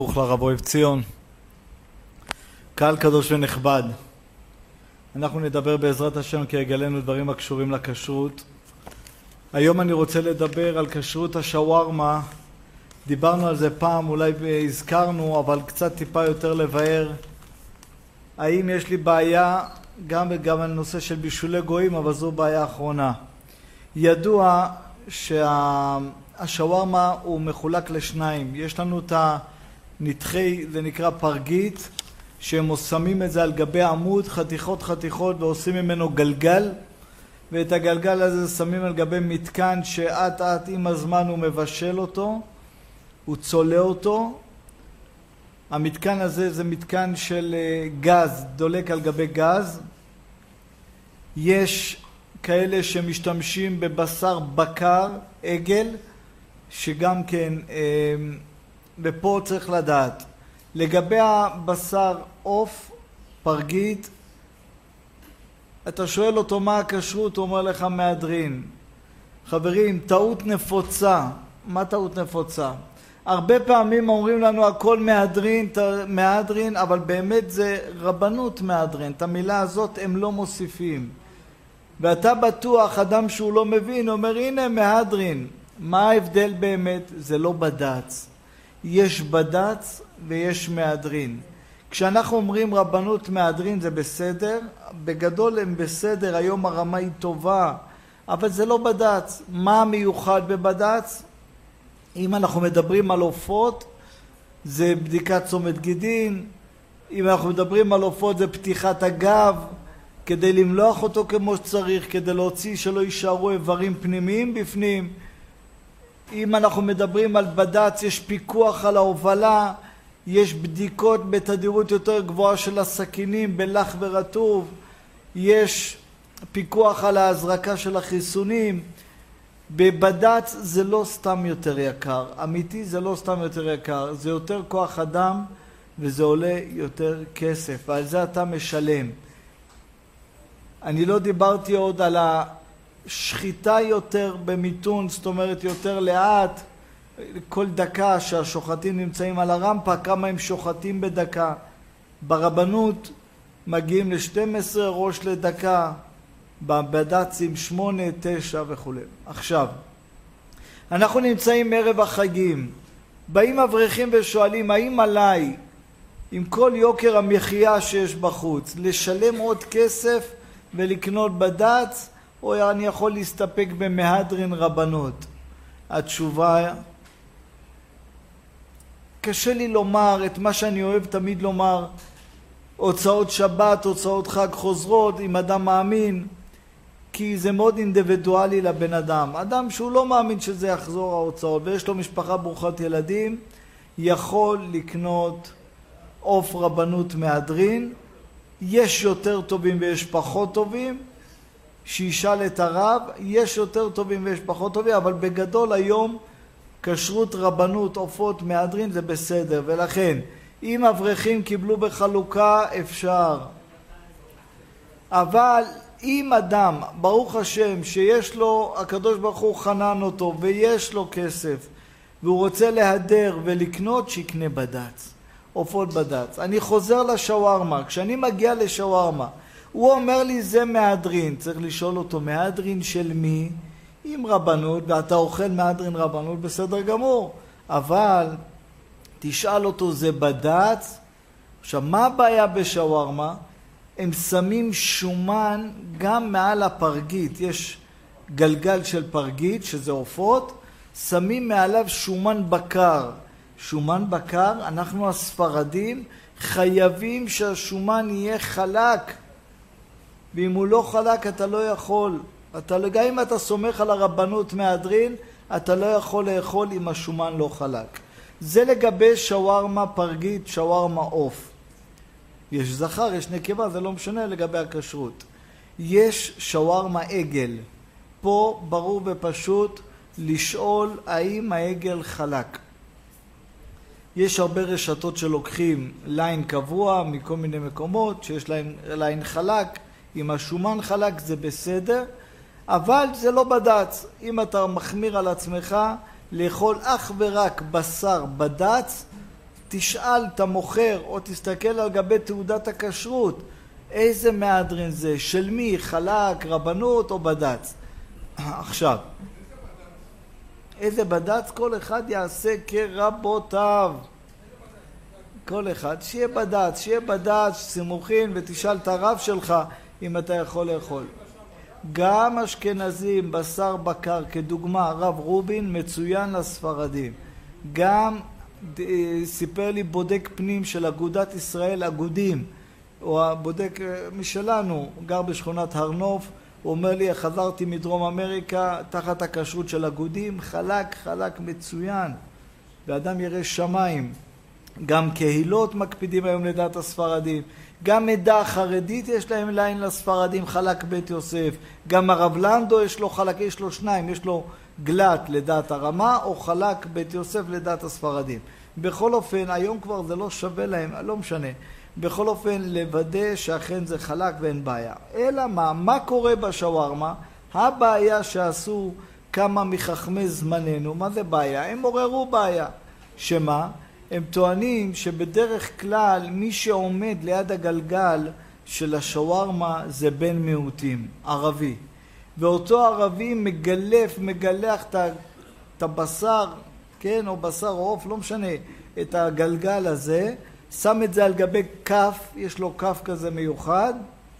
ברוך לרב אוהב ציון, קהל קדוש ונכבד, אנחנו נדבר בעזרת השם כי יגלנו דברים הקשורים לכשרות. היום אני רוצה לדבר על כשרות השווארמה. דיברנו על זה פעם, אולי הזכרנו, אבל קצת טיפה יותר לבאר. האם יש לי בעיה גם על נושא של בישולי גויים, אבל זו בעיה אחרונה. ידוע שהשווארמה הוא מחולק לשניים. יש לנו את הנתחי, זה נקרא פרגית, שהם שמים את זה על גבי עמוד, חתיכות ועושים ממנו גלגל, ואת הגלגל הזה שמים על גבי מתקן שעט עם הזמן הוא מבשל אותו, הוא צולה אותו. המתקן הזה זה מתקן של גז, דולק על גבי גז. יש כאלה שמשתמשים בבשר בקר, עגל, שגם כן, ופה צריך לדעת. לגבי הבשר עוף, פרגית, אתה שואל אותו מה הכשרות, הוא אומר לך מהדרין. חברים, טעות נפוצה. מה טעות נפוצה? הרבה פעמים אומרים לנו הכל מהדרין, אבל באמת זה רבנות מהדרין. את המילה הזאת הם לא מוסיפים. ואתה בטוח, אדם שהוא לא מבין, אומר הנה מהדרין. מה ההבדל באמת? זה לא בד"ץ. יש בד"ץ ויש מהדרין. כשאנחנו אומרים רבנות מהדרין זה בסדר, בגדול הם בסדר, היום הרמה היא טובה, אבל זה לא בד"ץ. מה מיוחד בבד"ץ? אם אנחנו מדברים על עופות, זה בדיקת צומת גידין. אם אנחנו מדברים על עופות, זה פתיחת הגב, כדי למלוח אותו כמו שצריך, כדי להוציא שלא יישארו איברים פנימיים בפנים. אם אנחנו מדברים על בד"ץ, יש פיקוח על ההובלה, יש בדיקות בתדירות יותר גבוהה של הסכינים, בלח ורטוב, יש פיקוח על ההזרקה של החיסונים. בבד"ץ זה לא סתם יותר יקר, אמיתי זה לא סתם יותר יקר, זה יותר כוח אדם וזה עולה יותר כסף, ועל זה אתה משלם. אני לא דיברתי עוד על השחיטה יותר במיתון, זאת אומרת יותר לאט, כל דקה שהשוחטים נמצאים על הרמפה, כמה הם שוחטים בדקה. ברבנות מגיעים ל-12 ראש לדקה, בבד"צים 8, 9 וכו'. עכשיו, אנחנו נמצאים ערב החגים, באים אברכים ושואלים האם עליי, עם כל יוקר המחיה שיש בחוץ, לשלם עוד כסף ולקנות בד"ץ, או אני יכול להסתפק במהדרין רבנות? התשובה, קשה לי לומר את מה שאני אוהב תמיד לומר, הוצאות שבת, הוצאות חג חוזרות, אם אדם מאמין, כי זה מאוד אינדיבידואלי לבן אדם. אדם שהוא לא מאמין שזה יחזור ההוצאות, ויש לו משפחה ברוכת ילדים, יכול לקנות עוף רבנות מהדרין. יש יותר טובים ויש פחות טובים, שישאל את הרב, יש יותר טובים ויש פחות טובים, אבל בגדול היום כשרות רבנות עופות מהדרין זה בסדר, ולכן אם אברכים קיבלו בחלוקה אפשר. אבל אם אדם, ברוך השם, שיש לו, הקדוש ברוך הוא חנן אותו ויש לו כסף והוא רוצה להדר ולקנות, שיקנה בד"ץ, עופות בד"ץ. אני חוזר לשווארמה, כשאני מגיע לשווארמה הוא אומר לי זה מהדרין, צריך לשאול אותו מהדרין של מי? עם רבנות, ואתה אוכל מהדרין רבנות, בסדר גמור, אבל תשאל אותו זה בד"ץ. עכשיו מה הבעיה בשווארמה? הם שמים שומן גם מעל הפרגית, יש גלגל של פרגית שזה עופות, שמים מעליו שומן בקר. שומן בקר, אנחנו הספרדים חייבים שהשומן יהיה חלק, ואם הוא לא חלק אתה לא יכול, גם אם אתה סומך על הרבנות מהדרין, אתה לא יכול לאכול אם השומן לא חלק. זה לגבי שווארמה פרגית, שווארמה עוף. יש זכר, יש נקבה, זה לא משנה לגבי הכשרות. יש שווארמה עגל. פה ברור ופשוט לשאול האם העגל חלק. יש הרבה רשתות שלוקחים ליין קבוע מכל מיני מקומות, שיש ליין חלק, אם השומן חלק זה בסדר, אבל זה לא בד"ץ. אם אתה מחמיר על עצמך לאכול אך ורק בשר בד"ץ, תשאל את המוכר או תסתכל על גבי תעודת הכשרות, איזה מהדרין זה, של מי, חלק, רבנות או בד"ץ. עכשיו, איזה בד"ץ? כל אחד יעשה כרבותיו. כל אחד, שיהיה בד"ץ, סימוכין, ותשאל את הרב שלך אם אתה יכול לאכול. גם אשכנזים, בשר בקר, כדוגמה, הרב רובין, מצוין לספרדים. גם סיפר לי בודק פנים של אגודת ישראל, אגודים, או הבודק משלנו, גר בשכונת הר נוף, הוא אומר לי, חזרתי מדרום אמריקה, תחת הכשרות של אגודים, חלק מצוין, ואדם ירא שמיים. גם קהילות מקפידים היום לדעת הספרדים, גם עדה חרדית יש להם ליין לספרדים, חלק בית יוסף, גם הרב לנדו יש לו חלק, יש לו שניים, יש לו גלת לדעת הרמה, או חלק בית יוסף לדעת הספרדים. בכל אופן, היום כבר זה לא שווה להם, לא משנה. בכל אופן, לוודא שאכן זה חלק ואין בעיה. אלא מה קורה בשווארמה? הבעיה שעשו כמה מחכמי זמננו, מה זה בעיה? הם עוררו בעיה. שמה? הם טוענים שבדרך כלל מי שעומד ליד הגלגל של השווארמה זה בן מיעוטים, ערבי. ואותו ערבי מגלח את הבשר, כן, או בשר או עוף, לא משנה, את הגלגל הזה, שם את זה על גבי כף, יש לו כף כזה מיוחד,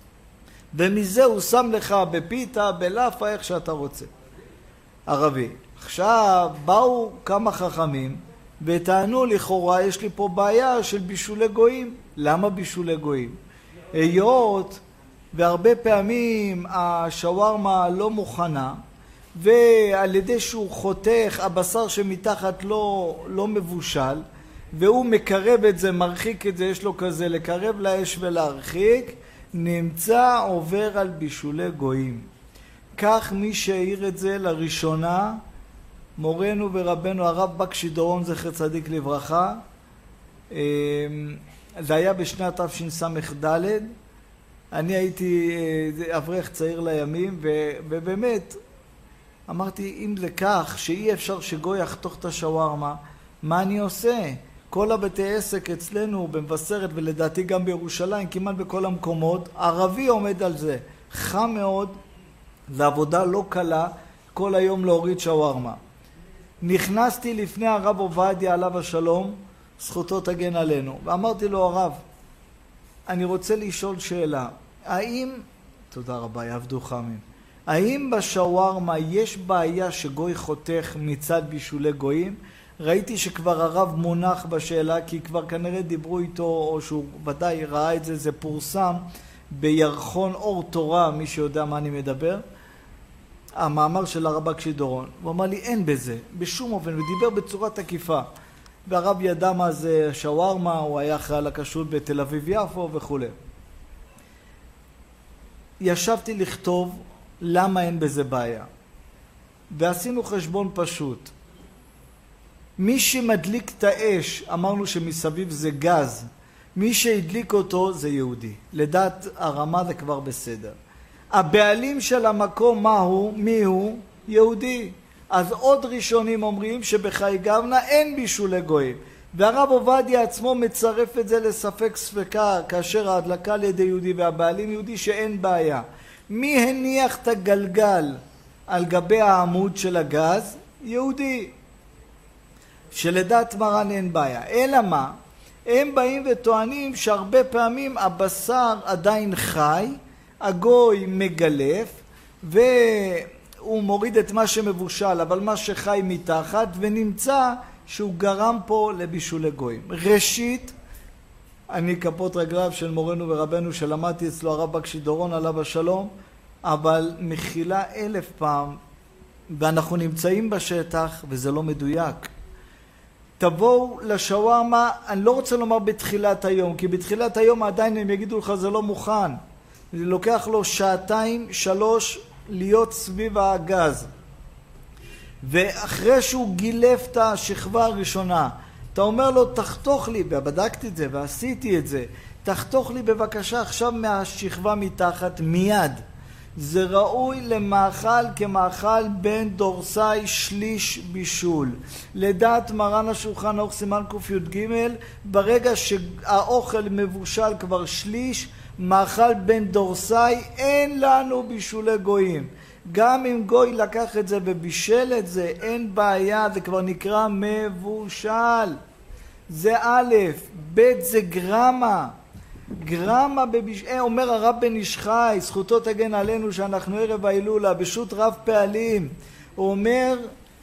ומזה הוא שם לך בפיתה, בלאפה, איך שאתה רוצה. ערבי. עכשיו באו כמה חכמים, וטענו לכאורה, יש לי פה בעיה של בישולי גויים. למה בישולי גויים? היות והרבה פעמים השווארמה לא מוכנה, ועל ידי שהוא חותך, הבשר שמתחת לא מבושל, והוא מקרב את זה, מרחיק את זה, יש לו כזה לקרב לאש ולהרחיק, נמצא עובר על בישולי גויים. כך מי שהעיר את זה לראשונה, מורנו ורבנו הרב בקשי דורון זכר צדיק לברכה. זה היה בשנת תשס"ד. אני הייתי אברך צעיר לימים, ובאמת אמרתי, אם זה כך שאי אפשר שגוי יחתוך את השווארמה, מה אני עושה? כל הבתי עסק אצלנו במבשרת, ולדעתי גם בירושלים, כמעט בכל המקומות, ערבי עומד על זה. חם מאוד, זו עבודה לא קלה, כל היום להוריד שווארמה. נכנסתי לפני הרב עובדיה עליו השלום, זכותו תגן עלינו, ואמרתי לו, הרב, אני רוצה לשאול שאלה, האם, תודה רבה, יעבדו חמים, האם בשווארמה יש בעיה שגוי חותך מצד בישולי גויים? ראיתי שכבר הרב מונח בשאלה, כי כבר כנראה דיברו איתו, או שהוא ודאי ראה את זה, זה פורסם בירחון אור תורה, מי שיודע מה אני מדבר, המאמר של הרב בקשי דורון. הוא אמר לי, אין בזה, בשום אופן, ודיבר בצורה תקיפה. והרב ידע מה זה שווארמה, הוא היה אחראי על הכשרות בתל אביב יפו וכו'. ישבתי לכתוב למה אין בזה בעיה. ועשינו חשבון פשוט. מי שמדליק את האש, אמרנו שמסביב זה גז, מי שהדליק אותו זה יהודי. לדעת הרמה זה כבר בסדר. הבעלים של המקום מי הוא? יהודי. אז עוד ראשונים אומרים שבחי גבנה אין בישולי גויים. והרב עובדיה עצמו מצרף את זה לספק ספקה, כאשר ההדלקה על ידי יהודי והבעלים יהודי שאין בעיה. מי הניח את הגלגל על גבי העמוד של הגז? יהודי. שלדעת מרן אין בעיה. אלא מה? הם באים וטוענים שהרבה פעמים הבשר עדיין חי, הגוי מגלף, והוא מוריד את מה שמבושל, אבל מה שחי מתחת, ונמצא שהוא גרם פה לבישולי גויים. ראשית, אני כפות רגליו של מורנו ורבנו שלמדתי אצלו הרב בקשי דורון עליו השלום, אבל מחילה 1000 פעם, ואנחנו נמצאים בשטח וזה לא מדויק. תבואו לשווארמה, אני לא רוצה לומר בתחילת היום, כי בתחילת היום עדיין הם יגידו לך זה לא מוכן. זה לוקח לו 2-3 להיות סביב הגז. ואחרי שהוא גילף את השכבה הראשונה, אתה אומר לו תחתוך לי, ובדקתי את זה ועשיתי את זה, תחתוך לי בבקשה עכשיו מהשכבה מתחת מיד. זה ראוי למאכל כמאכל בן דורסאי שליש בישול. לדעת מרן השולחן ערוך סימן קי"ג, ברגע שהאוכל מבושל כבר שליש, מאכל בן דורסאי, אין לנו בישולי גויים. גם אם גוי לקח את זה ובישל את זה, אין בעיה, זה כבר נקרא מבושל. זה א', ב' זה גרמה. גרמה אומר הרב בן איש חי, זכותו תגן עלינו שאנחנו ערב ההילולה, בשו"ת רב פעלים, הוא אומר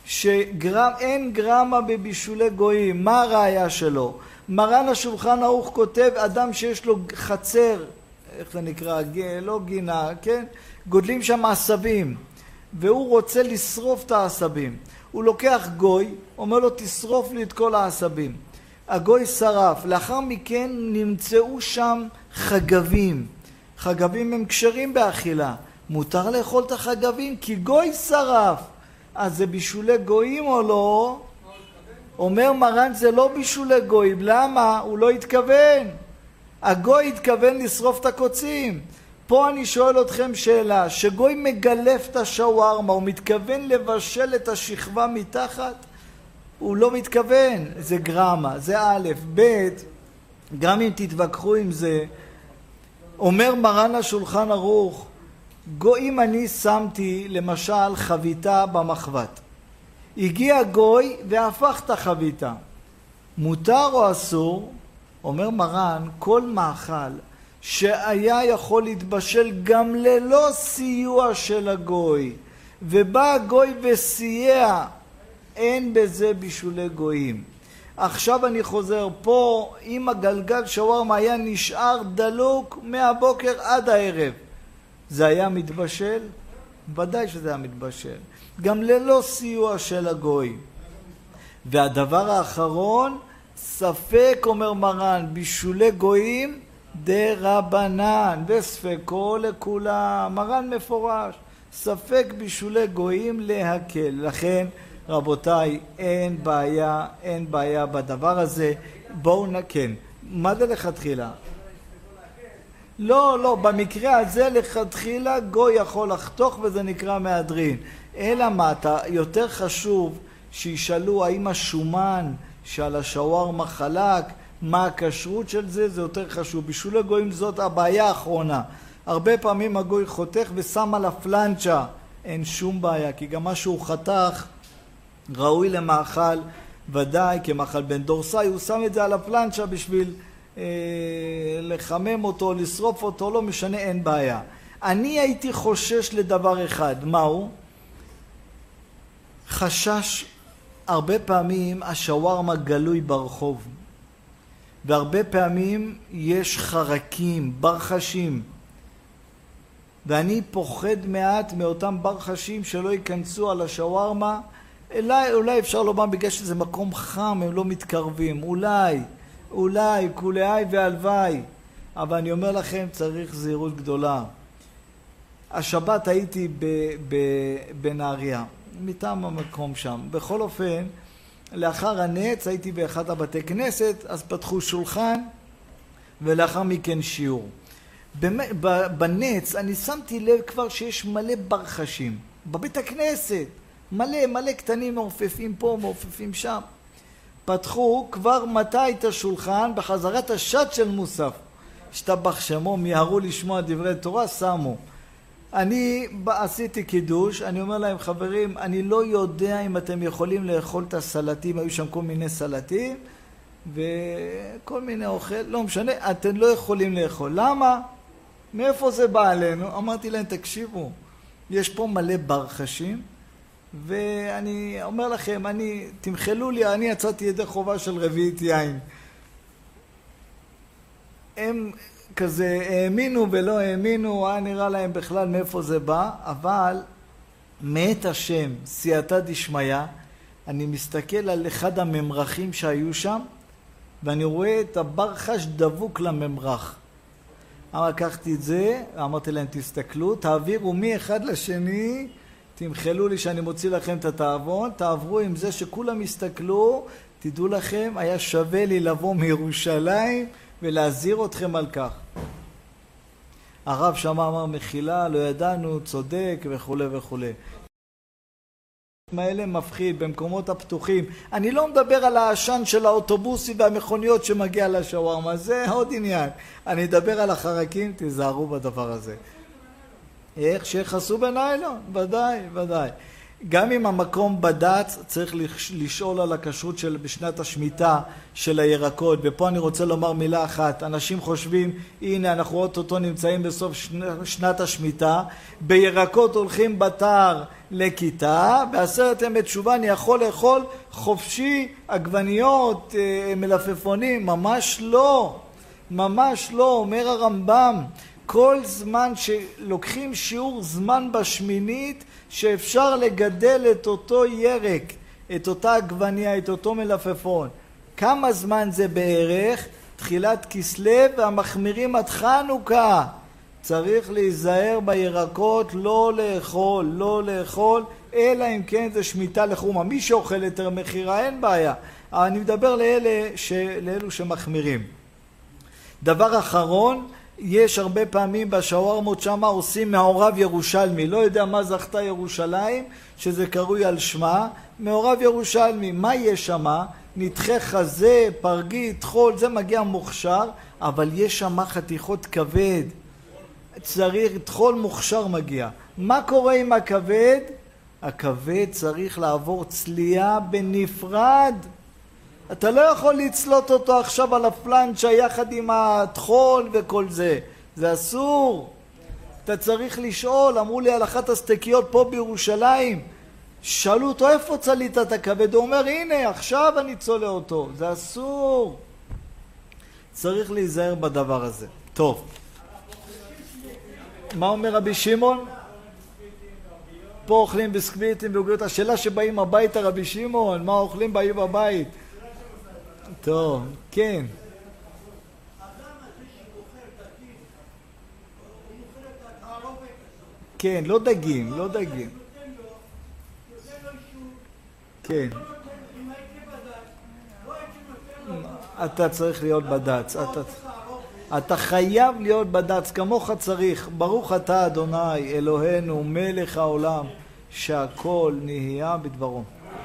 שאין גרמה בבישולי גויים. מה הראיה שלו? מרן השולחן ערוך כותב, אדם שיש לו חצר, איך זה נקרא? לא גינה, כן? גודלים שם עשבים, והוא רוצה לשרוף את העשבים. הוא לוקח גוי, אומר לו תשרוף לי את כל העשבים. הגוי שרף, לאחר מכן נמצאו שם חגבים. חגבים הם כשרים באכילה. מותר לאכול את החגבים כי גוי שרף. אז זה בישולי גויים או לא? אומר מרן זה לא בישולי גויים. למה? הוא לא התכוון. הגוי התכוון לשרוף את הקוצים. פה אני שואל אתכם שאלה, שגוי מגלף את השווארמה, הוא מתכוון לבשל את השכבה מתחת? הוא לא מתכוון, זה גרמה, זה א', ב', גם אם תתווכחו עם זה, אומר מרן השולחן ערוך, גויים אני שמתי למשל חביתה במחבת. הגיע גוי והפך את החביתה. מותר או אסור? אומר מרן, כל מאכל שהיה יכול להתבשל גם ללא סיוע של הגוי, ובא הגוי וסייע, אין בזה בישולי גויים. עכשיו אני חוזר פה, אם הגלגל שווארמה היה נשאר דלוק מהבוקר עד הערב, זה היה מתבשל? ודאי שזה היה מתבשל. גם ללא סיוע של הגוי. והדבר האחרון, ספק אומר מרן, בישולי גויים דרבנן, וספקו לכולם. מרן מפורש, ספק בישולי גויים להקל. לכן רבותיי, אין בעיה בדבר הזה. בואו נקן. מה זה לכתחילה? לא, במקרה הזה לכתחילה גוי יכול לחתוך וזה נקרא מהדרין. אלא מה, יותר חשוב שישאלו האם השומן שעל השווארמה חלק, מה הכשרות של זה, זה יותר חשוב. בישולי גויים זאת הבעיה האחרונה. הרבה פעמים הגוי חותך ושם על הפלנצ'ה, אין שום בעיה, כי גם מה שהוא חתך ראוי למאכל, ודאי כמאכל בן דורסאי, הוא שם את זה על הפלנצ'ה בשביל לחמם אותו, לשרוף אותו, לא משנה, אין בעיה. אני הייתי חושש לדבר אחד, מהו? חשש, הרבה פעמים השווארמה גלוי ברחוב, והרבה פעמים יש חרקים, ברחשים, ואני פוחד מעט מאותם ברחשים שלא ייכנסו על השווארמה. אולי אפשר לומר בגלל שזה מקום חם, הם לא מתקרבים, אולי, כולי והלוואי, אבל אני אומר לכם, צריך זהירות גדולה. השבת הייתי בנהריה, מטעם המקום שם. בכל אופן, לאחר הנץ הייתי באחד הבתי כנסת, אז פתחו שולחן, ולאחר מכן שיעור. בנץ אני שמתי לב כבר שיש מלא ברחשים, בבית הכנסת, מלא קטנים מעופפים פה, מעופפים שם. פתחו כבר מתי את השולחן, בחזרת השד של מוסף. השתבח שמו, מיהרו לשמוע דברי תורה, שמו. אני עשיתי קידוש, אני אומר להם, חברים, אני לא יודע אם אתם יכולים לאכול את הסלטים, היו שם כל מיני סלטים, וכל מיני אוכל, לא משנה, אתם לא יכולים לאכול. למה? מאיפה זה בא עלינו? אמרתי להם, תקשיבו, יש פה מלא ברחשים, ואני אומר לכם, תמחלו לי, אני יצאתי ידי חובה של רביעית יין. הם כזה האמינו ולא האמינו, היה נראה להם בכלל מאיפה זה בא, אבל מאת השם, סייעתא דשמיא, אני מסתכל על אחד הממרחים שהיו שם, ואני רואה את הברחש דבוק לממרח. לקחתי את זה, אמרתי להם, תסתכלו, תעבירו מאחד לשני, תמחלו לי שאני מוציא לכם את התאבון, תעברו עם זה שכולם יסתכלו, תדעו לכם, היה שווה לי לבוא מירושלים ולהזהיר אתכם על כך. הרב שמה אמר מחילה, לא ידענו, צודק וכו' וכו'. האלה מפחיד במקומות הפתוחים. אני לא מדבר על העשן של האוטובוסים והמכוניות שמגיע לשווארמה, זה עוד עניין. אני מדבר על החרקים, תיזהרו בדבר הזה. איך שיחסו בניילון? ודאי, ודאי. גם אם המקום בד"ץ צריך לשאול על הכשרות של בשנת השמיטה של הירקות, ופה אני רוצה לומר מילה אחת. אנשים חושבים, הנה אנחנו אוטוטו נמצאים בסוף שנת השמיטה, בירקות הולכים בתר לכיתה, בעשרת ימי תשובה אני יכול לאכול חופשי, עגבניות, מלפפונים, ממש לא, ממש לא, אומר הרמב"ם. כל זמן שלוקחים שיעור זמן בשמינית שאפשר לגדל את אותו ירק, את אותה עגבניה, את אותו מלפפון. כמה זמן זה בערך? תחילת כסלו והמחמירים עד חנוכה. צריך להיזהר בירקות, לא לאכול, לא לאכול, אלא אם כן זה שמיטה לחומה. מי שאוכל יותר מחירה אין בעיה. אני מדבר לאלו שמחמירים. דבר אחרון, יש הרבה פעמים בשווארמות שמה עושים מעורב ירושלמי. לא יודע מה זכתה ירושלים, שזה קרוי על שמה. מעורב ירושלמי, מה יש שמה? נתחי חזה, פרגית, חול, זה מגיע מוכשר, אבל יש שמה חתיכות כבד. צריך, חול מוכשר מגיע. מה קורה עם הכבד? הכבד צריך לעבור צלייה בנפרד. אתה לא יכול לצלות אותו עכשיו על הפלנצ'ה יחד עם התחול וכל זה. זה אסור. אתה צריך לשאול, אמרו לי על אחת הסטקיות פה בירושלים, שאלו אותו איפה צלית את הכבד? הוא אומר הנה עכשיו אני צולה אותו. זה אסור. צריך להיזהר בדבר הזה. טוב. מה אומר רבי שמעון? פה אוכלים ביסקוויטים ועוגיות. השאלה שבאים הביתה רבי שמעון, מה אוכלים באים בבית? טוב, כן. כן, לא דגים, לא דגים. כן. אתה צריך להיות בד"ץ. אתה חייב להיות בד"ץ, כמוך צריך. ברוך אתה אדוני אלוהינו מלך העולם שהכל נהיה בדברו.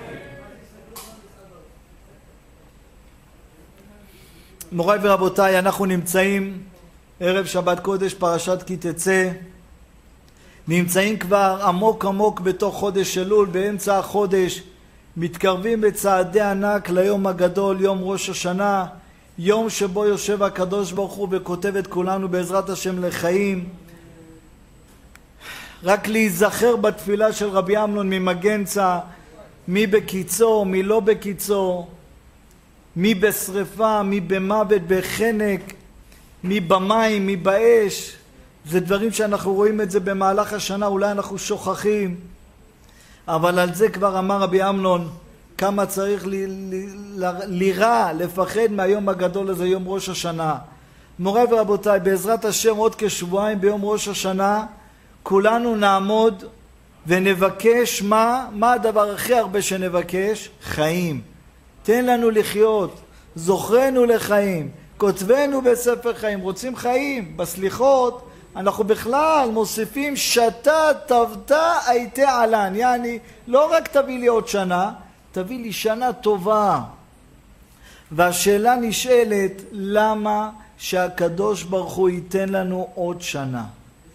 מוריי ורבותיי, אנחנו נמצאים ערב שבת קודש פרשת כי תצא, נמצאים כבר עמוק עמוק בתוך חודש אלול, באמצע החודש, מתקרבים בצעדי ענק ליום הגדול, יום ראש השנה, יום שבו יושב הקדוש ברוך הוא וכותב את כולנו בעזרת השם לחיים. רק להיזכר בתפילה של רבי אמנון ממגנצה, מי בקיצו, מי לא בקיצו, מי בשריפה, מי במוות, בחנק, מי במים, מי באש. זה דברים שאנחנו רואים את זה במהלך השנה, אולי אנחנו שוכחים. אבל על זה כבר אמר רבי אמנון, כמה צריך לירא, לפחד מהיום הגדול הזה, יום ראש השנה. מוריי ורבותיי, בעזרת השם עוד כשבועיים ביום ראש השנה, כולנו נעמוד ונבקש מה הדבר הכי הרבה שנבקש? חיים. תן לנו לחיות, זוכרנו לחיים, כותבנו בספר חיים, רוצים חיים. בסליחות אנחנו בכלל מוסיפים שתה תבתה הייתה עלן, יעני לא רק תביא לי עוד שנה, תביא לי שנה טובה. והשאלה נשאלת, למה שהקדוש ברוך הוא ייתן לנו עוד שנה?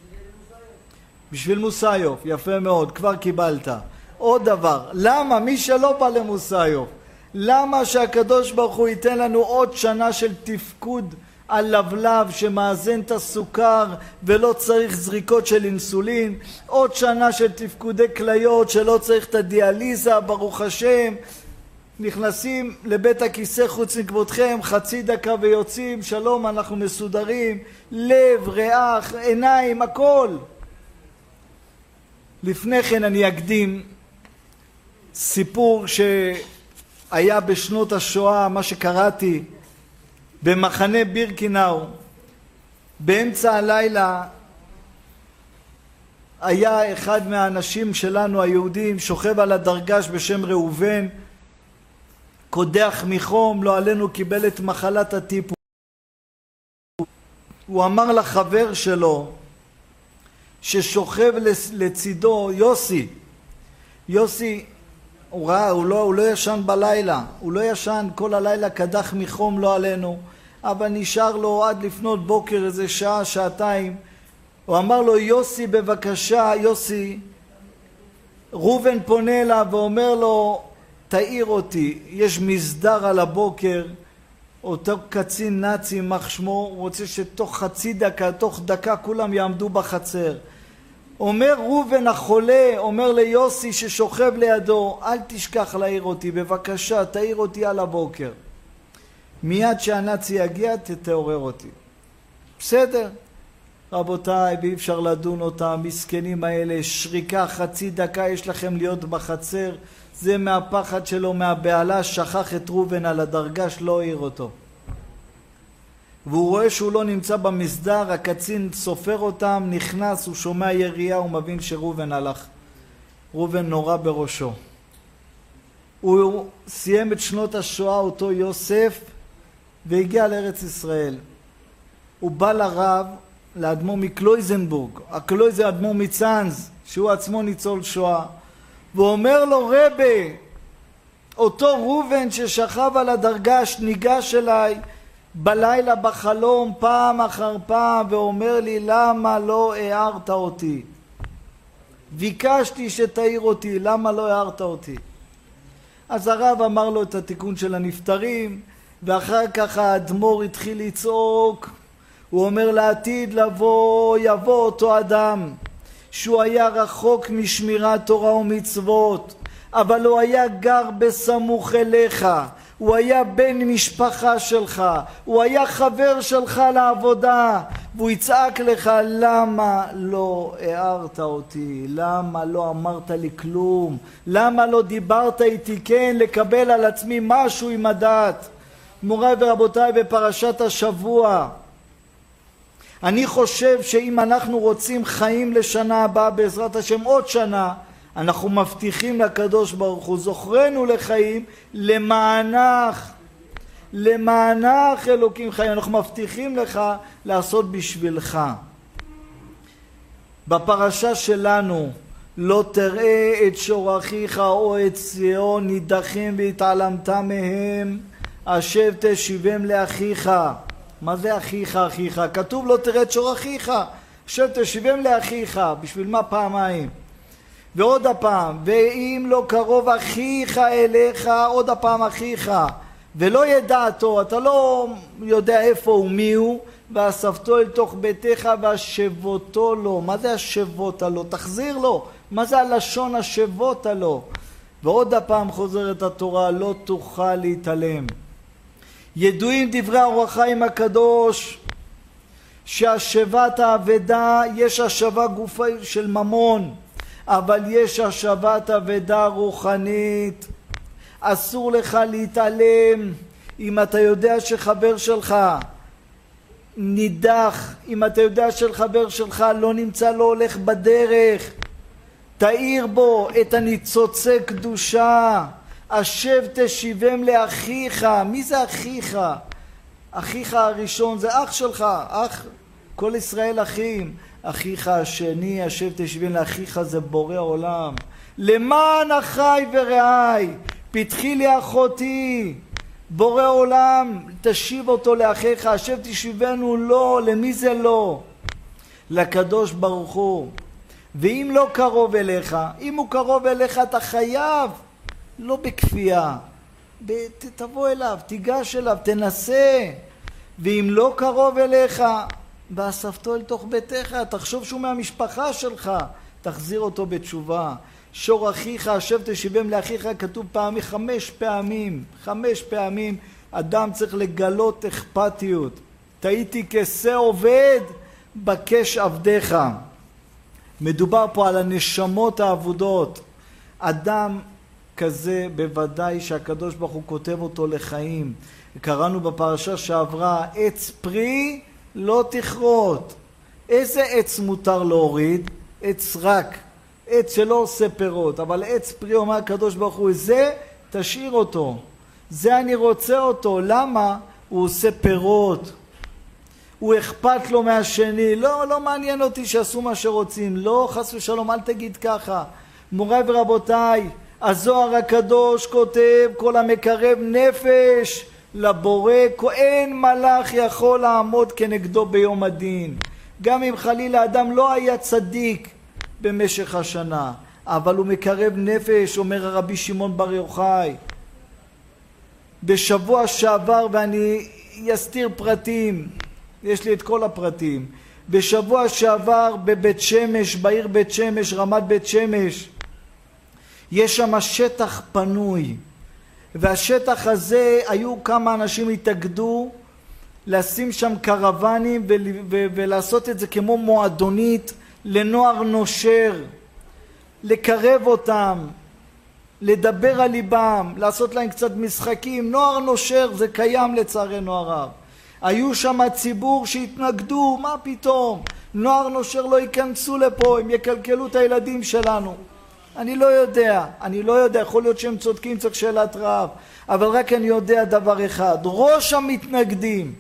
בשביל מוסיוף, יפה מאוד, כבר קיבלת. עוד דבר, למה מי שלא בא למוסיוף, למה שהקדוש ברוך הוא ייתן לנו עוד שנה של תפקוד הלבלב שמאזן את הסוכר ולא צריך זריקות של אינסולין, עוד שנה של תפקודי כליות שלא צריך את הדיאליזה, ברוך השם, נכנסים לבית הכיסא חוץ מכבודכם, חצי דקה ויוצאים, שלום, אנחנו מסודרים, לב, ריח, עיניים, הכל. לפני כן אני אקדים סיפור שהיה בשנות השואה, מה שקראתי, במחנה בירקנאו, באמצע הלילה היה אחד מהאנשים שלנו היהודים שוכב על הדרגש בשם ראובן, קודח מחום, לא עלינו קיבל את מחלת הטיפוס. הוא אמר לחבר שלו, ששוכב לצידו, יוסי, הוא ראה, הוא לא ישן בלילה, הוא לא ישן כל הלילה, קדח מחום לא עלינו, אבל נשאר לו עד לפנות בוקר איזה שעה, שעתיים. הוא אמר לו, יוסי בבקשה, יוסי, ראובן פונה אליו ואומר לו, תאיר אותי, יש מסדר על הבוקר, אותו קצין נאצי מח שמו, הוא רוצה שתוך חצי דקה, תוך דקה כולם יעמדו בחצר. אומר ראובן החולה, אומר ליוסי ששוכב לידו, אל תשכח להעיר אותי, בבקשה, תאיר אותי על הבוקר. מיד שהנאצי יגיע, תתעורר אותי. בסדר, רבותיי, ואי אפשר לדון אותם, מסכנים האלה, שריקה, חצי דקה יש לכם להיות בחצר, זה מהפחד שלו, מהבעלה, שכח את ראובן על הדרגה שלא העיר אותו. והוא רואה שהוא לא נמצא במסדר, הקצין סופר אותם, נכנס, הוא שומע ירייה, הוא מבין שראובן הלך. ראובן נורא בראשו. הוא סיים את שנות השואה, אותו יוסף, והגיע לארץ ישראל. הוא בא לרב, לאדמו מקלויזנבורג, הקלויזר אדמו מצאנז, שהוא עצמו ניצול שואה, והוא אומר לו, רבי, אותו ראובן ששכב על הדרגש ניגש אליי בלילה בחלום פעם אחר פעם ואומר לי, למה לא הערת אותי? ביקשתי שתעיר אותי, למה לא הערת אותי? אז הרב אמר לו את התיקון של הנפטרים, ואחר כך האדמו"ר התחיל לצעוק. הוא אומר, לעתיד לבוא יבוא אותו אדם שהוא היה רחוק משמירת תורה ומצוות, אבל הוא היה גר בסמוך אליך, הוא היה בן משפחה שלך, הוא היה חבר שלך לעבודה, והוא יצעק לך, למה לא הערת אותי? למה לא אמרת לי כלום? למה לא דיברת איתי כן לקבל על עצמי משהו עם הדת? מוריי ורבותיי, בפרשת השבוע, אני חושב שאם אנחנו רוצים חיים לשנה הבאה, בעזרת השם עוד שנה, אנחנו מבטיחים לקדוש ברוך הוא, זוכרנו לחיים, למענך אלוקים חיים, אנחנו מבטיחים לך לעשות בשבילך. בפרשה שלנו, לא תראה את שור אחיך או את ציון נידחים והתעלמת מהם, השב תשיבם לאחיך. מה זה אחיך אחיך? כתוב לא תראה את שור אחיך, השב תשיבם לאחיך. בשביל מה פעמיים? ועוד הפעם, ואם לא קרוב אחיך אליך, עוד הפעם אחיך, ולא ידעתו, אתה לא יודע איפה הוא מי הוא, ואספתו אל תוך ביתך והשבותו לו. מה זה השבות לו? תחזיר לו. מה זה הלשון השבות לו? ועוד הפעם חוזרת התורה, לא תוכל להתעלם. ידועים דברי אור החיים הקדוש, שהשבת האבדה, יש השבה גופה של ממון, אבל יש השבת אבדה רוחנית. אסור לך להתעלם. אם אתה יודע שחבר שלך נידח, אם אתה יודע שחבר שלך לא נמצא, לא הולך בדרך, תאיר בו את הניצוצי קדושה. השב תשיבם לאחיך. מי זה אחיך? אחיך הראשון זה אח שלך, אח, כל ישראל אחים. אחיך השני, השב תשיבם לאחיך, זה בורא עולם. למען אחי ורעי פתחי לי אחותי, בורא עולם, תשיב אותו לאחיך. השב תשיבנו לו. למי זה לא? לקדוש ברוך הוא. ואם לא קרוב אליך, אם הוא קרוב אליך אתה חייב, לא בכפייה, תבוא אליו, תיגש אליו, תנסה. ואם לא קרוב אליך, ואספתו אל תוך ביתך, תחשוב שהוא מהמשפחה שלך, תחזיר אותו בתשובה. שור אחיך, השב תשיבם לאחיך, כתוב פעמים, 5 פעמים. 5 פעמים אדם צריך לגלות אכפתיות. תהייתי כשה עובד, בקש עבדיך. מדובר פה על הנשמות העבודות. אדם כזה בוודאי שהקדוש ברוך הוא כותב אותו לחיים. קראנו בפרשה שעברה, עץ פרי לא תכרות. איזה עץ מותר להוריד? עץ רק, עץ שלא עושה פירות, אבל עץ פרי אומר הקדוש ברוך הוא, זה תשאיר אותו, זה אני רוצה אותו. למה? הוא עושה פירות, הוא אכפת לו מהשני, לא מעניין אותי שעשו מה שרוצים, לא, חס ושלום, אל תגיד ככה. מוריי ורבותיי, הזוהר הקדוש כותב, כל המקרב נפש לבורא, אין מלאך יכול לעמוד כנגדו ביום הדין. גם אם חלילה אדם לא היה צדיק במשך השנה, אבל הוא מקרב נפש, אומר הרבי שמעון בר יוחאי. בשבוע שעבר, ואני אסתיר פרטים, יש לי את כל הפרטים, בשבוע שעבר בבית שמש, בעיר בית שמש, רמת בית שמש, יש שם שטח פנוי, והשטח הזה, היו כמה אנשים התאגדו לשים שם קרוונים ולעשות את זה כמו מועדונית לנוער נושר, לקרב אותם, לדבר על ליבם, לעשות להם קצת משחקים. נוער נושר זה קיים לצערנו הרב. היו שם ציבור שהתנגדו, מה פתאום? נוער נושר לא ייכנסו לפה, הם יקלקלו את הילדים שלנו. אני לא יודע, יכול להיות שהם צודקים, צריך שאלת רב, אבל רק אני יודע דבר אחד, ראש המתנגדים,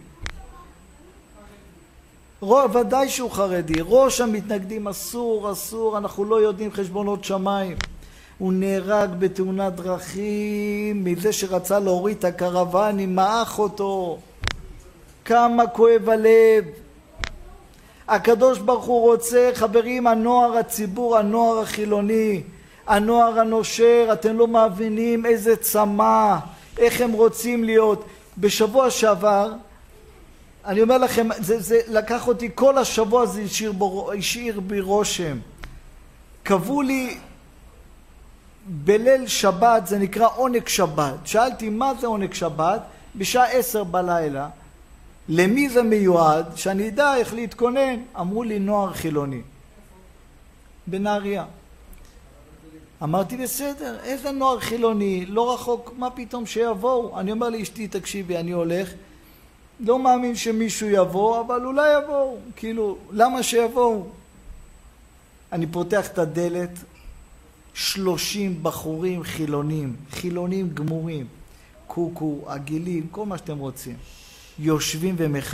ודאי שהוא חרדי, ראש המתנגדים אסור, אנחנו לא יודעים חשבונות שמיים. הוא נהרג בתאונת דרכים מזה שרצה להוריד את הקרוונים, מעך אותו. כמה כואב הלב. הקדוש ברוך הוא רוצה, חברים, הנוער הציבור, הנוער החילוני, הנוער הנושר, אתם לא מבינים איזה צמא, איך הם רוצים להיות. בשבוע שעבר, אני אומר לכם, זה לקח אותי כל השבוע, זה השאיר בי רושם. קבעו לי בליל שבת, זה נקרא עונג שבת. שאלתי מה זה עונג שבת? בשעה 10 בלילה. למי זה מיועד? שאני אדע איך להתכונן. אמרו לי נוער חילוני. בנהריה. אמרתי בסדר, איזה נוער חילוני? לא רחוק, מה פתאום שיבואו? אני אומר לאשתי, תקשיבי, אני הולך. לא מאמין שמישהו יבוא, אבל אולי יבואו. כאילו, למה שיבואו? אני פותח את הדלת, 30 בחורים חילונים גמורים, קוקו, עגילים, כל מה שאתם רוצים. יושבים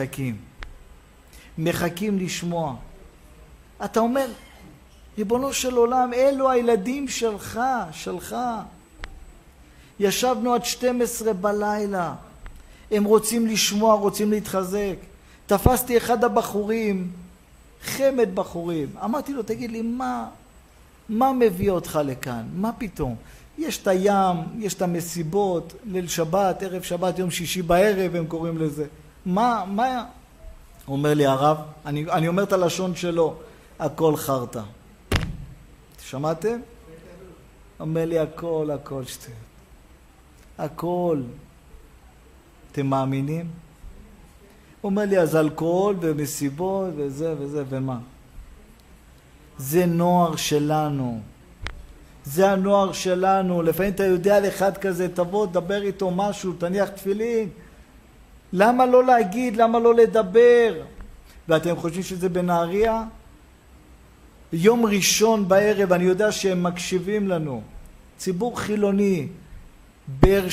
מחכים לשמוע. אתה אומר, ריבונו של עולם, אלו הילדים שלך. ישבנו עד 12 בלילה. הם רוצים לשמוע, רוצים להתחזק. תפסתי אחד הבחורים, חמד בחורים. אמרתי לו, תגיד לי, מה מביא אותך לכאן? מה פתאום? יש את הים, יש את המסיבות, ליל שבת, ערב שבת, יום שישי בערב, הם קוראים לזה. מה? אומר לי הרב, אני אומר את הלשון שלו, הכל חרטה. שמעתם? אומר לי הכל שטויות. הכל. אתם מאמינים? אומר לי, אז אלכוהול ומסיבות וזה ומה. זה נוער שלנו. זה הנוער שלנו. לפעמים אתה יודע על אחד כזה, תבוא, דבר איתו משהו, תניח תפילין. למה לא להגיד? למה לא לדבר? ואתם חושבים שזה בנהריה? יום ראשון בערב, אני יודע שהם מקשיבים לנו. ציבור חילוני, באר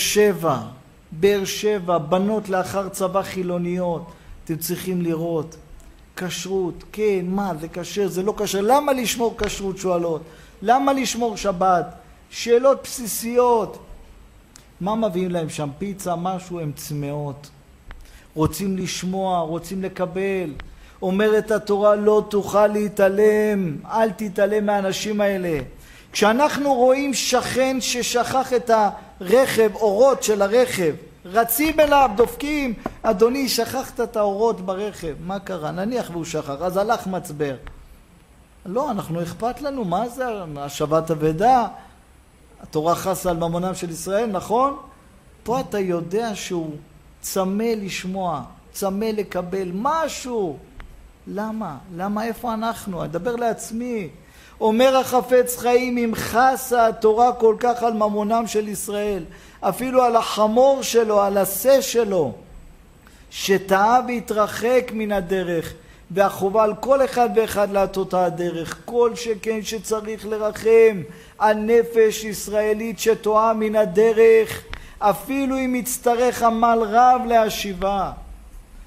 שבע, בנות לאחר צבא חילוניות. אתם צריכים לראות. כשרות, כן, מה, זה כשר, זה לא כשר. למה לשמור כשרות, שואלות? למה לשמור שבת? שאלות בסיסיות. מה מביאים להם שם? פיצה, משהו, הם צמאות. רוצים לשמוע, רוצים לקבל. אומרת התורה, לא תוכל להתעלם. אל תתעלם מהאנשים האלה. כשאנחנו רואים שכן ששכח את הרכב, אורות של הרכב, רצים אליו, דופקים, אדוני, שכחת את האורות ברכב. מה קרה? נניח והוא שכח, אז הלך מצבר. לא, אנחנו אכפת לנו, מה זה? השבת אבדה, התורה חסה על ממונם של ישראל, נכון? פה אתה יודע שהוא צמא לשמוע, צמא לקבל משהו. למה? איפה אנחנו? אדבר לעצמי. אומר החפץ חיים, אם חסה התורה כל כך על ממונם של ישראל, אפילו על החמור שלו, על השה שלו, שטעה והתרחק מן הדרך, והחובה על כל אחד ואחד לעשות הדרך, כל שכן שצריך לרחם על נפש ישראלית שטועה מן הדרך, אפילו אם יצטרך עמל רב להשיבה.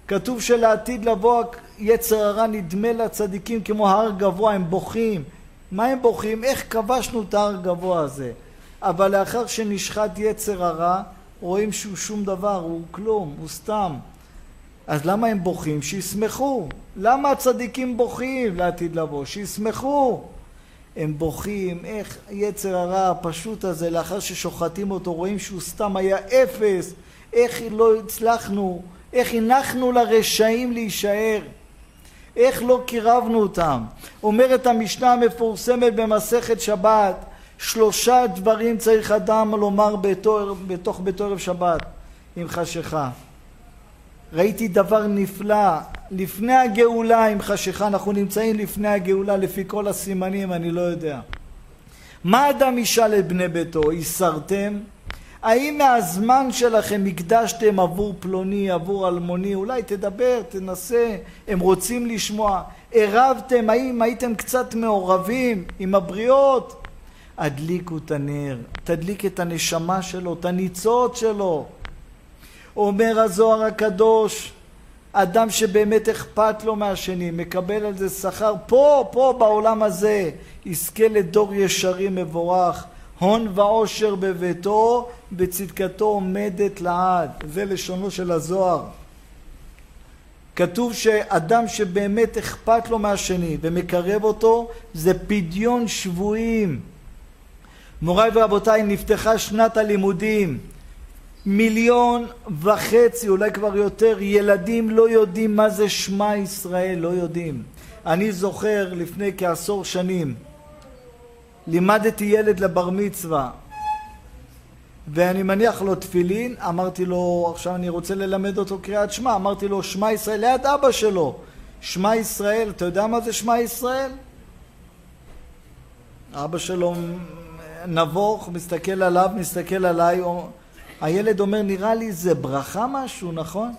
כתוב שלעתיד לבוא יצר הרע נדמה לצדיקים כמו הר גבוה, הם בוכים. מה הם בוכים? איך כבשנו את ההר גבוה הזה? אבל לאחר שנשחט יצר הרע, רואים שהוא שום דבר, הוא כלום, הוא סתם. אז למה הם בוכים? שישמחו. למה הצדיקים בוכים לעתיד לבוא? שישמחו. הם בוכים, איך יצר הרע הפשוט הזה, לאחר ששוחטים אותו, רואים שהוא סתם היה אפס, איך לא הצלחנו, איך הנחנו לרשעים להישאר, איך לא קירבנו אותם. אומרת המשנה המפורסמת במסכת שבת, 3 דברים צריך אדם לומר בתוך ביתו ערב שבת עם חשיכה. ראיתי דבר נפלא, לפני הגאולה עם חשיכה, אנחנו נמצאים לפני הגאולה לפי כל הסימנים, אני לא יודע. מה אדם ישאל את בני ביתו? יסרתם? האם מהזמן שלכם הקדשתם עבור פלוני, עבור אלמוני? אולי תדבר, תנסה, הם רוצים לשמוע. ערבתם, האם הייתם קצת מעורבים עם הבריות? הדליקו את הנר, תדליק את הנשמה שלו, את הניצות שלו. אומר הזוהר הקדוש, אדם שבאמת אכפת לו מהשני, מקבל על זה שכר פה בעולם הזה, יזכה לדור ישרים מבורך, הון ועושר בביתו, בצדקתו עומדת לעד. זה לשונו של הזוהר. כתוב שאדם שבאמת אכפת לו מהשני ומקרב אותו, זה פדיון שבויים. מוריי ורבותיי, נפתחה שנת הלימודים. 1.5 מיליון, אולי כבר יותר, ילדים לא יודעים מה זה שמע ישראל, לא יודעים. אני זוכר לפני כ10 שנים, לימדתי ילד לבר מצווה, ואני מניח לו תפילין, אמרתי לו, עכשיו אני רוצה ללמד אותו קריאת שמע, אמרתי לו, שמע ישראל, ליד אבא שלו. שמע ישראל, אתה יודע מה זה שמע ישראל? אבא שלו נבוך, מסתכל עליו, מסתכל עליי, הילד אומר, נראה לי זה ברכה משהו, נכון?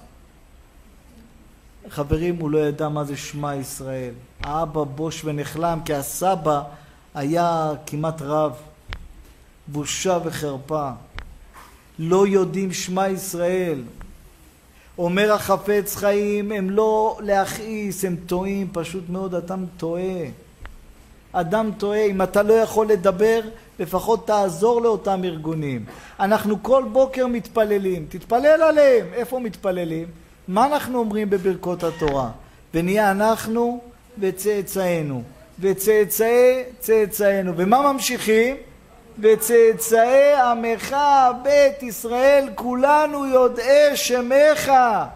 חברים, הוא לא ידע מה זה שמע ישראל. האבא בוש ונחלם, כי הסבא היה כמעט רב. בושה וחרפה. לא יודעים שמע ישראל. אומר החפץ חיים, הם לא להכעיס, הם טועים, פשוט מאוד, אדם טועה. אדם טועה, אם אתה לא יכול לדבר, לפחות תעזור לאותם ארגונים. אנחנו כל בוקר מתפללים, תתפלל עליהם. איפה מתפללים? מה אנחנו אומרים בברכות התורה? ונהיה אנחנו וצאצאינו, וצאצאי צאצאינו. ומה ממשיכים? וצאצאי עמך בית ישראל, כולנו יודעי שמך.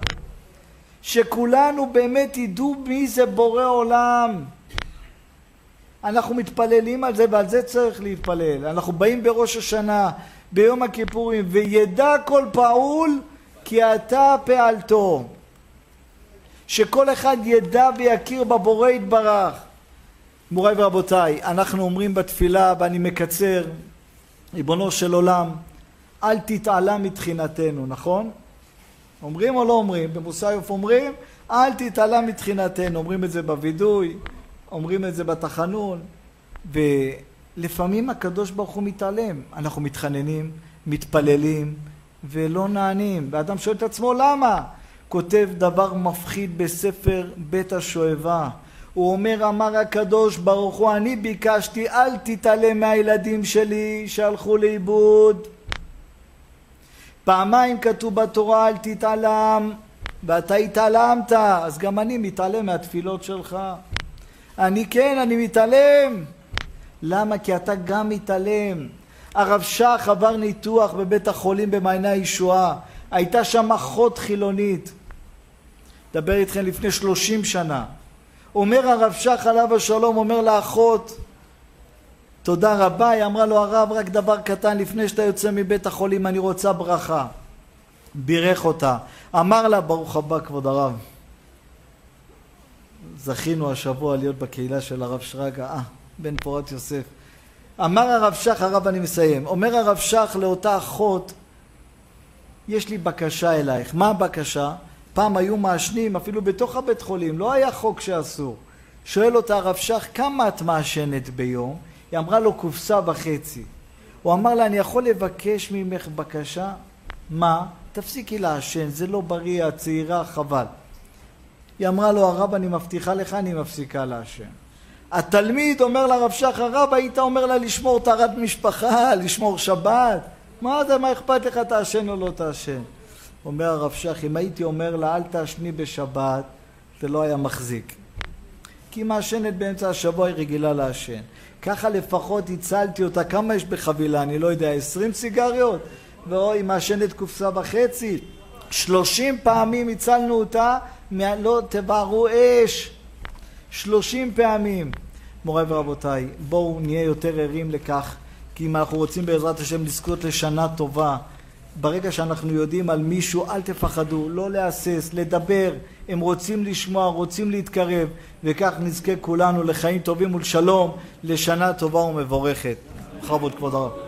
שכולנו באמת ידעו מי זה בורא עולם. אנחנו מתפללים על זה, ועל זה צריך להתפלל. אנחנו באים בראש השנה, ביום הכיפורים, וידע כל פעול כי אתה פעלתו. שכל אחד ידע ויכיר בבורא יתברך. מוריי ורבותיי, אנחנו אומרים בתפילה, ואני מקצר, ריבונו של עולם, אל תתעלה מתחינתנו, נכון? אומרים או לא אומרים? במוסאיוף אומרים, אל תתעלה מתחינתנו. אומרים את זה בוידוי, אומרים את זה בתחנון, ולפעמים הקדוש ברוך הוא מתעלם. אנחנו מתחננים, מתפללים, ולא נענים. ואדם שואל את עצמו, למה? כותב דבר מפחיד בספר בית השואבה. הוא אומר, אמר הקדוש ברוך הוא, אני ביקשתי, אל תתעלם מהילדים שלי שהלכו לאיבוד. פעמיים כתוב בתורה, אל תתעלם, ואתה התעלמת, אז גם אני מתעלם מהתפילות שלך. אני מתעלם. למה? כי אתה גם מתעלם. הרב שך עבר ניתוח בבית החולים במעייני הישועה. הייתה שם אחות חילונית. דבר איתכם לפני 30 שנה. אומר הרב שך עליו השלום, אומר לאחות, תודה רבה. היא אמרה לו, הרב, רק דבר קטן, לפני שאתה יוצא מבית החולים אני רוצה ברכה. בירך אותה. אמר לה, ברוך הבא כבוד הרב. זכינו השבוע להיות בקהילה של הרב שרגא, בן פורת יוסף. אמר הרב שך, הרב אני מסיים, אומר הרב שך לאותה אחות, יש לי בקשה אלייך. מה הבקשה? פעם היו מעשנים אפילו בתוך הבית חולים, לא היה חוק שאסור. שואל אותה הרב שך, כמה את מעשנת ביום? היא אמרה לו 1.5 קופסה. הוא אמר לה, אני יכול לבקש ממך בקשה? מה? תפסיקי לעשן, זה לא בריא, הצעירה, חבל. היא אמרה לו, הרב, אני מבטיחה לך, אני מפסיקה לעשן. התלמיד אומר לרב שך, הרב, היית אומר לה לשמור טהרת משפחה, לשמור שבת. מה זה, מה אכפת לך, תעשן או לא תעשן? אומר הרב שך, אם הייתי אומר לה, אל תעשני בשבת, זה לא היה מחזיק. כי היא מעשנת באמצע השבוע, היא רגילה לעשן. ככה לפחות הצלתי אותה, כמה יש בחבילה, אני לא יודע, 20 סיגריות? והיא מעשנת קופסה וחצי. 30 פעמים הצלנו אותה, לא תבערו אש. 30 פעמים. מוריי ורבותיי, בואו נהיה יותר ערים לכך, כי אם אנחנו רוצים בעזרת השם לזכות לשנה טובה, ברגע שאנחנו יודעים על מישהו, אל תפחדו, לא להסס, לדבר, הם רוצים לשמוע, רוצים להתקרב, וכך נזכה כולנו לחיים טובים ולשלום, לשנה טובה ומבורכת. בכבוד כבוד הרב.